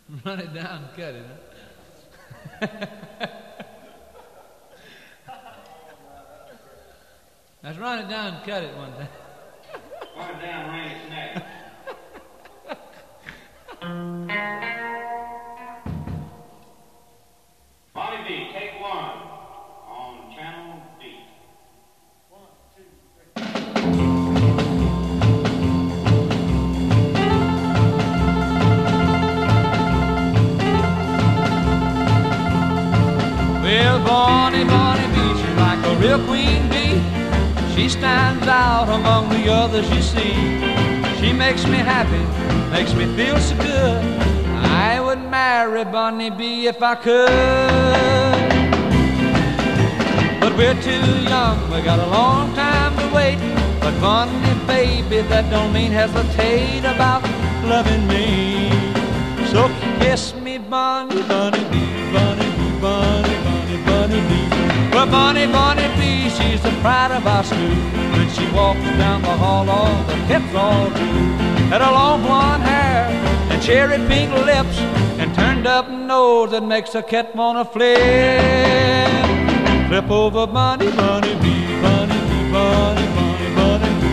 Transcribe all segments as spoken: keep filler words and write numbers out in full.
Run it down and cut it, huh? Let's run it down and cut it one time. Run it down, wring its neck. Bonnie B, take one on channel B. One, two, three. Well, Bonnie, Bonnie B, she's like a real queen bee. She stands out among the others you see. She makes me happy, makes me feel so good. I would marry Bonnie B if I could. But we're too young, we got a long time to wait. But Bonnie, baby, that don't mean hesitate about loving me. So kiss me, Bonnie, Bonnie B, Bonnie B, Bonnie, Bonnie, Bonnie B. Well, Bonnie, Bonnie B, she's the pride of our school. When she walks down the hall, all the kids all do. Had a long blonde hair and cherry pink lips and turned up nose that makes a cat wanna flip. Flip over Bonnie, Bonnie B, Bonnie B, Bonnie, Bonnie, Bonnie B.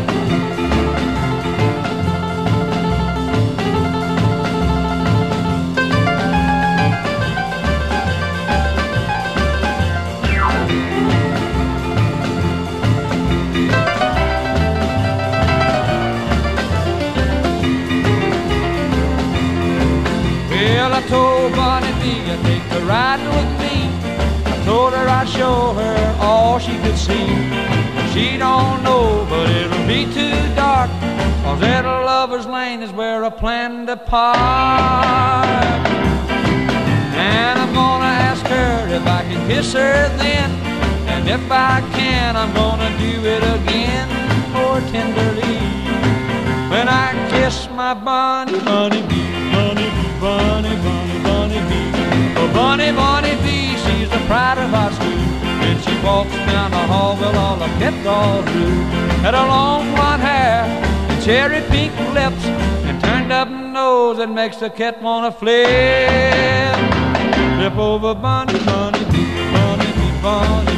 Well, I told Bonnie B I'd take her riding with me. I told her I'd show her all she could see. She don't know, but it'll be too dark, 'cause that lover's lane is where I plan to park. And I'm gonna ask her if I can kiss her then, and if I can, I'm gonna do it again more tenderly. When I kiss my Bonnie, Bonnie B, Bonnie B, Bonnie, Bonnie, Bonnie B. Oh, Bonnie, Bonnie B, she's the pride of our school. When she walks down the hall, well, all the kids all do. Had a long blonde hair and cherry pink lips and turned up nose that makes the cat wanna flip. Flip over Bonnie, Bonnie B, Bonnie B, Bonnie.